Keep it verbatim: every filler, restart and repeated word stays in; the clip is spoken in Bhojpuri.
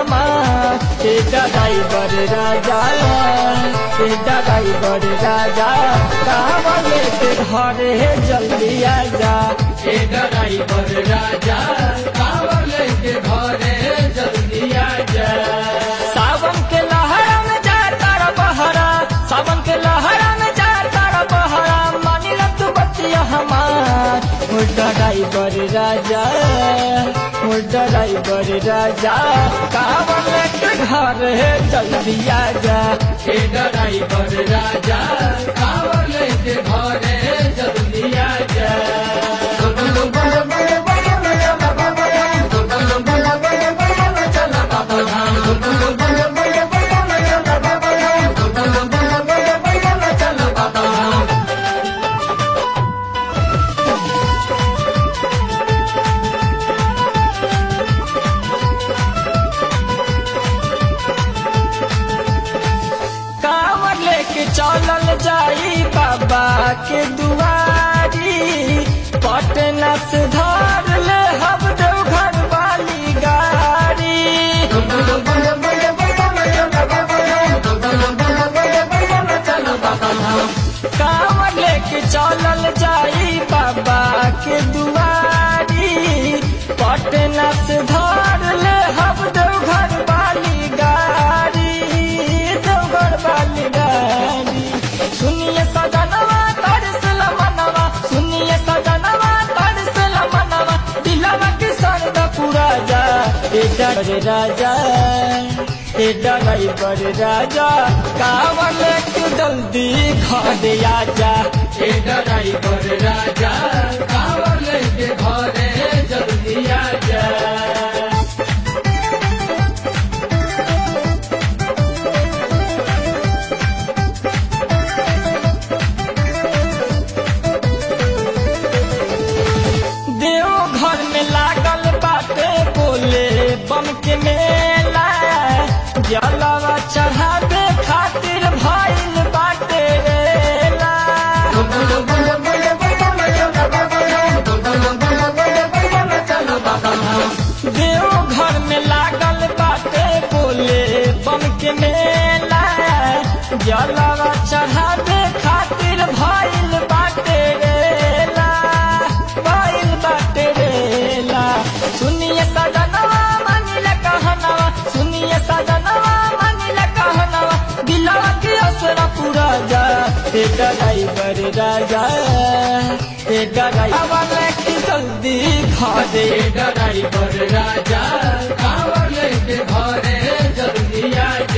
हमार ए ड्राइवर राजा ए ड्राइवर राजा कांवर लेके घरे जल्दी आजा ए ड्राइवर राजा कांवर लेके घरे जल्दी आजा। सावन के लहरा में जा तारा बहरा सावन के लहरा में जा तारा बहरा मानी ल तू बतिया हमार ओ ड्राइवर राजा ओ ड्राइवर राजा कांवर लेके घरे जल्दी आजा ए ड्राइवर राजा कांवर लेके घरे जल्दी आजा। कांवर लेके चलल जाई बाबा के दुआरी पटना से धर ले हम देवघर वाली गाड़ी कांवर लेके चलल जाई बाबा के दुआरी पटना से धर ले हम देवघर वाली गाड़ी देवघर वाली गाड़ी। सुनिए सजनवा तरसल मनवा सुनिए सजनवा तरसल मनवा दिलवा के सर्द पूरा जा ए ड्राइवर राजा ए ड्राइवर राजा कांवर लेके जल्दी घरे आजा ए ड्राइवर राजा कांवर लेके घरे जल्दी आजा। देवघर में लागल बाटे बोले बम के मेला जलवा चढ़ावे खातिर भइल बाटे रेला देवघर में लागल बाटे बोले बम के मेला जलवा चढ़ावे खातिर भइल बाटे रेला भइल बाटे रेला। सुनिए सजनवा मानिल कहनवा सुनिए सजनवा मानिल कहनवा दिलवा के असरा पूरा जा ए ड्राइवर राजा ए ड्राइवर लेके जल्दी घरे ए ड्राइवर राजा कांवर लेके घरे जल्दी आजा।